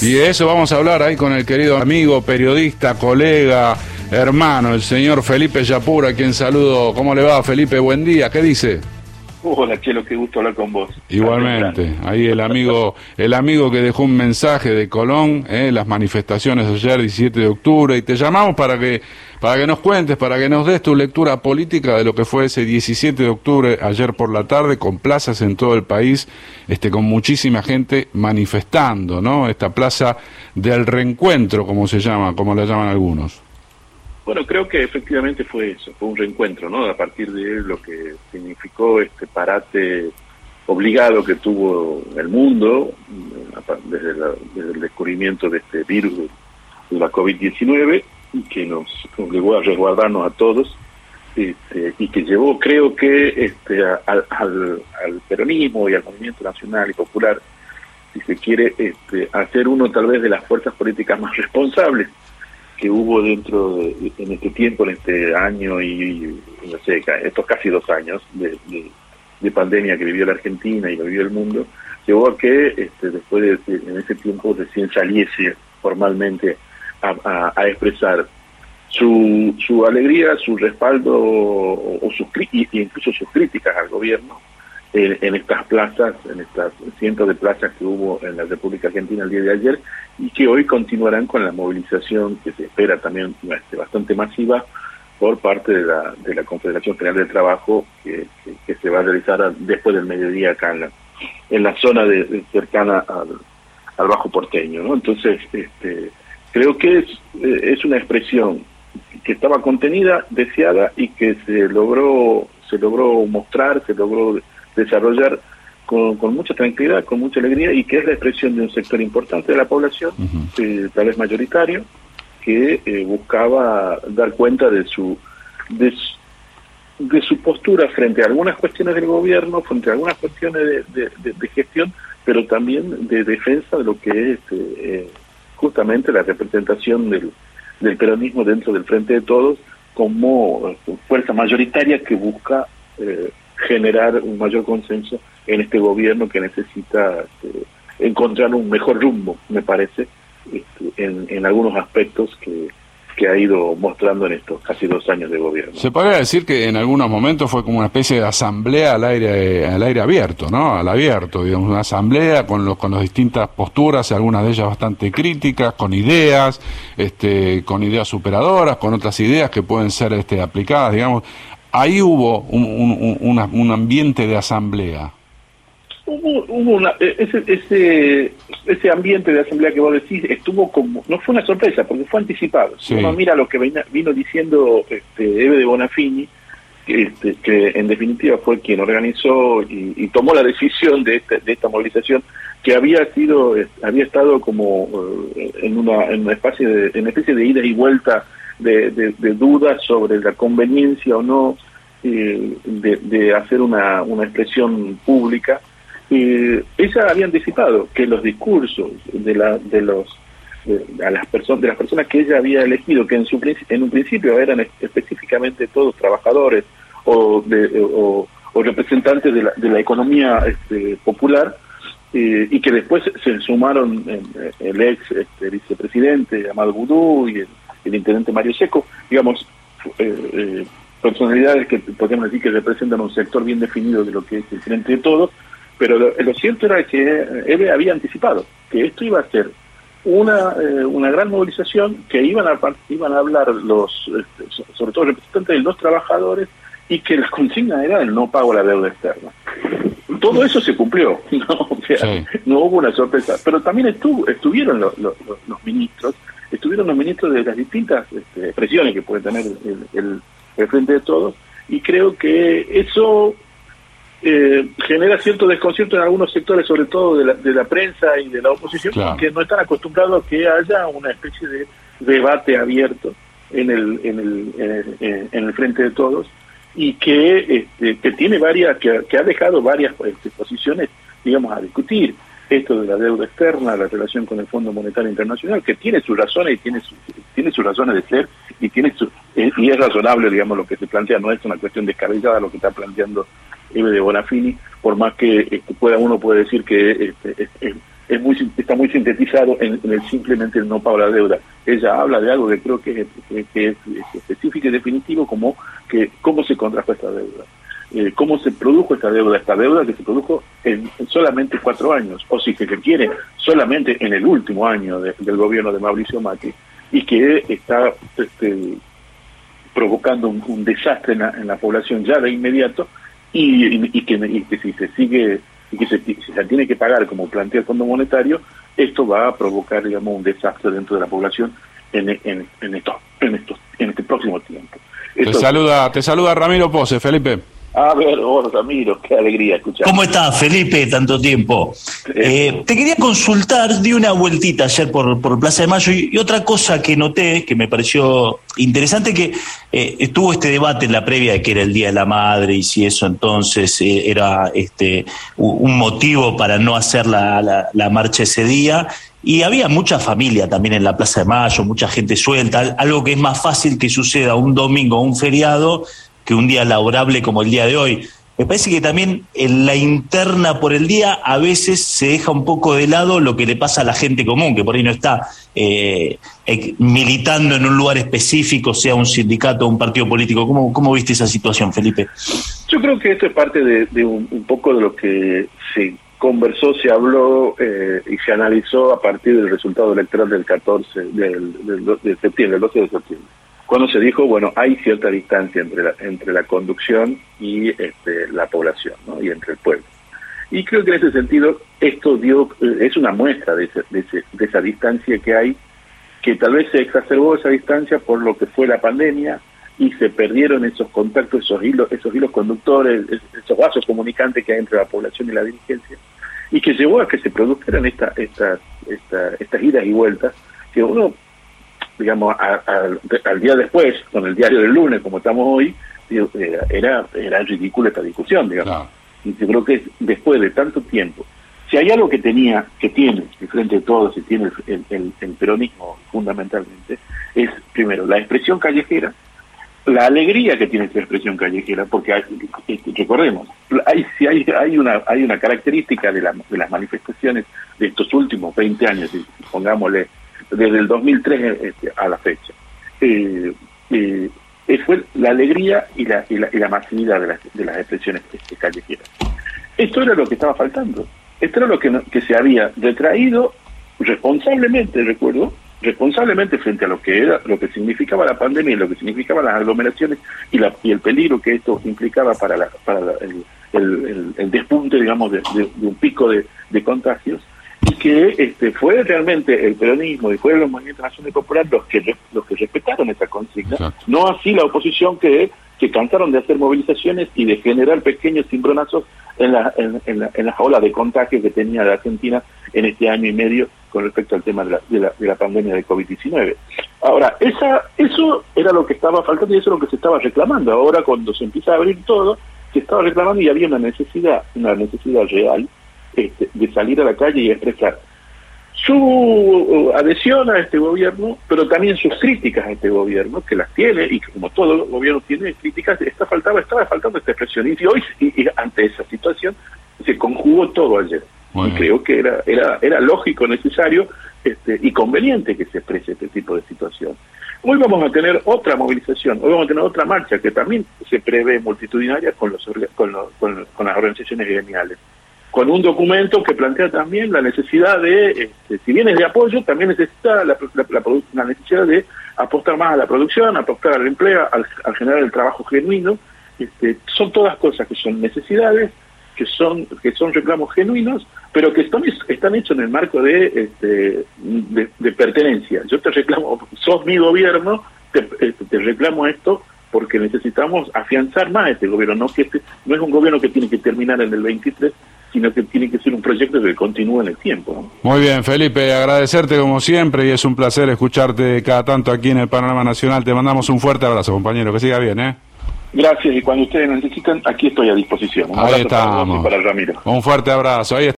Y de eso vamos a hablar ahí con el querido amigo, periodista, colega, hermano, el señor Felipe Yapur, a quien saludo. ¿Cómo le va, Felipe? Buen día, ¿qué dice? Hola, Chelo, qué gusto hablar con vos. Igualmente, ahí el amigo que dejó un mensaje de Colón, las manifestaciones ayer, 17 de octubre, y te llamamos para que nos cuentes, para que nos des tu lectura política de lo que fue ese 17 de octubre, ayer por la tarde, con plazas en todo el país, con muchísima gente manifestando, ¿no? Esta plaza del reencuentro, como se llama, como la llaman algunos. Bueno, creo que efectivamente fue eso, fue un reencuentro, ¿no? A partir de lo que significó este parate obligado que tuvo el mundo desde el descubrimiento de este virus de la COVID-19, y que nos obligó a resguardarnos a todos, y que llevó, creo que al peronismo y al movimiento nacional y popular, si se quiere, a ser uno tal vez de las fuerzas políticas más responsables que hubo dentro en este tiempo, en este año y no sé, estos casi 2 años de pandemia que vivió la Argentina y que vivió el mundo, llevó a que después en ese tiempo recién saliese formalmente a expresar su alegría, su respaldo o incluso sus críticas al gobierno en estas plazas, en estas cientos de plazas que hubo en la República Argentina el día de ayer, y que hoy continuarán con la movilización que se espera también bastante masiva por parte de la Confederación General del Trabajo, que se va a realizar después del mediodía acá en la zona cercana al Bajo Porteño, ¿no? Entonces, creo que es una expresión que estaba contenida, deseada, y que se logró mostrar, se logró desarrollar con mucha tranquilidad, con mucha alegría, y que es la expresión de un sector importante de la población, tal vez mayoritario, que buscaba dar cuenta de su postura frente a algunas cuestiones del gobierno, frente a algunas cuestiones de gestión, pero también de defensa de lo que es justamente la representación del peronismo dentro del Frente de Todos, como fuerza mayoritaria que busca generar un mayor consenso en este gobierno, que necesita encontrar un mejor rumbo, me parece, en algunos aspectos que ha ido mostrando en estos casi 2 años de gobierno. Se podría decir que en algunos momentos fue como una especie de asamblea al aire abierto, ¿no? Al abierto, digamos, una asamblea con las distintas posturas, algunas de ellas bastante críticas, con ideas superadoras, con otras ideas que pueden ser aplicadas, digamos. Ahí hubo un ambiente de asamblea. Hubo ese ambiente de asamblea que vos decís, estuvo como, no fue una sorpresa, porque fue anticipado. Sí. Si uno mira lo que vino diciendo Eve de Bonafini, que en definitiva fue quien organizó y tomó la decisión de esta movilización, que había estado como en una especie de ida y vuelta de dudas sobre la conveniencia o no de hacer una expresión pública. Ella había anticipado que los discursos de las personas que ella había elegido, que en un principio eran específicamente todos trabajadores o representantes de la economía popular, y que después se sumaron el ex vicepresidente Amado Boudou y el intendente Mario Secco, digamos, personalidades que podemos decir que representan un sector bien definido de lo que es el Frente de Todos. Pero lo cierto era que él había anticipado que esto iba a ser una gran movilización, que iban a hablar sobre todo representantes de los trabajadores, y que la consigna era el no pago a la deuda externa. Todo eso se cumplió, ¿no? O sea, sí. No hubo una sorpresa, pero también estuvieron los ministros de las distintas expresiones que puede tener el Frente de Todos, y creo que eso genera cierto desconcierto en algunos sectores, sobre todo de la prensa y de la oposición, claro, que no están acostumbrados a que haya una especie de debate abierto en el Frente de Todos, y que tiene que ha dejado varias posiciones, digamos, a discutir. Esto de la deuda externa, la relación con el Fondo Monetario Internacional, que tiene sus razones y tiene sus razones de ser, y es razonable, digamos, lo que se plantea. No es una cuestión descabellada lo que está planteando Eve de Bonafini, por más que uno puede decir que está muy sintetizado en el simplemente el no pago la deuda. Ella habla de algo que creo que es específico y definitivo, como que cómo se contrajo esta deuda, cómo se produjo esta deuda que se produjo en solamente 4 años, o si se quiere, solamente en el último año del gobierno de Mauricio Macri, y que está provocando un desastre en la población ya de inmediato, y que si se sigue y que se tiene que pagar como plantea el Fondo Monetario, esto va a provocar, digamos, un desastre dentro de la población en este próximo tiempo. Te saluda Ramiro Pose, Felipe. A ver, Ramiro, qué alegría escuchar. ¿Cómo estás, Felipe? Tanto tiempo. Te quería consultar, di una vueltita ayer por Plaza de Mayo y otra cosa que noté, que me pareció interesante, que estuvo este debate en la previa de que era el Día de la Madre y si eso entonces era un motivo para no hacer la marcha ese día. Y había mucha familia también en la Plaza de Mayo, mucha gente suelta, algo que es más fácil que suceda un domingo o un feriado que un día laborable como el día de hoy. Me parece que también en la interna por el día a veces se deja un poco de lado lo que le pasa a la gente común, que por ahí no está militando en un lugar específico, sea un sindicato o un partido político. ¿Cómo viste esa situación, Felipe? Yo creo que esto es parte de un poco de lo que se conversó, se habló y se analizó a partir del resultado electoral del 14 de septiembre, el 12 de septiembre. Cuando se dijo, bueno, hay cierta distancia entre la conducción y la población, ¿no? Y entre el pueblo. Y creo que en ese sentido esto es una muestra de esa distancia que hay, que tal vez se exacerbó esa distancia por lo que fue la pandemia y se perdieron esos contactos, esos hilos conductores, esos vasos comunicantes que hay entre la población y la dirigencia, y que llevó a que se produjeran estas idas y vueltas que uno, digamos, al día después, con el diario del lunes, como estamos hoy, era ridícula esta discusión, digamos. No. Y yo creo que después de tanto tiempo, si hay algo que tiene de frente de todos, y tiene el peronismo fundamentalmente, es primero la expresión callejera, la alegría que tiene esa expresión callejera, porque recordemos, hay una característica de las manifestaciones de estos últimos 20 años, pongámosle, desde el 2003 a la fecha, fue la alegría y la masividad de las expresiones callejeras. Esto era lo que estaba faltando, esto era lo que se había retraído responsablemente frente a lo que significaba la pandemia y lo que significaban las aglomeraciones y el peligro que esto implicaba para el despunte, digamos, de un pico de contagios. Y que fue realmente el peronismo y fueron los movimientos nacionales populares los que respetaron esa consigna. Exacto. No así la oposición que cansaron de hacer movilizaciones y de generar pequeños cimbronazos en las olas de contagio que tenía la Argentina en este año y medio con respecto al tema de la pandemia de COVID-19. Ahora, eso era lo que estaba faltando y eso es lo que se estaba reclamando. Ahora, cuando se empieza a abrir todo, se estaba reclamando y había una necesidad real de salir a la calle y expresar su adhesión a este gobierno, pero también sus críticas a este gobierno, que las tiene, y que como todo gobierno tiene críticas, estaba faltando esta expresión. Y hoy, y ante esa situación, se conjugó todo ayer. Bueno. Y creo que era lógico, necesario y conveniente que se exprese este tipo de situación. Hoy vamos a tener otra movilización, hoy vamos a tener otra marcha que también se prevé multitudinaria con las organizaciones gremiales, con un documento que plantea también la necesidad de, si bien es de apoyo, también necesita la necesidad de apostar más a la producción, apostar al empleo, al generar el trabajo genuino. Son todas cosas que son necesidades, que son reclamos genuinos, pero que están hechos en el marco de pertenencia. Yo te reclamo, sos mi gobierno, te reclamo esto porque necesitamos afianzar más este gobierno, no es un gobierno que tiene que terminar en el 23, sino que tiene que ser un proyecto que continúe en el tiempo, ¿no? Muy bien, Felipe, agradecerte como siempre y es un placer escucharte cada tanto aquí en el Panorama Nacional. Te mandamos un fuerte abrazo, compañero, que siga bien, ¿eh? Gracias, y cuando ustedes necesitan, aquí estoy a disposición. Un abrazo. Ahí estamos. Para Ramiro. Un fuerte abrazo. Ahí está.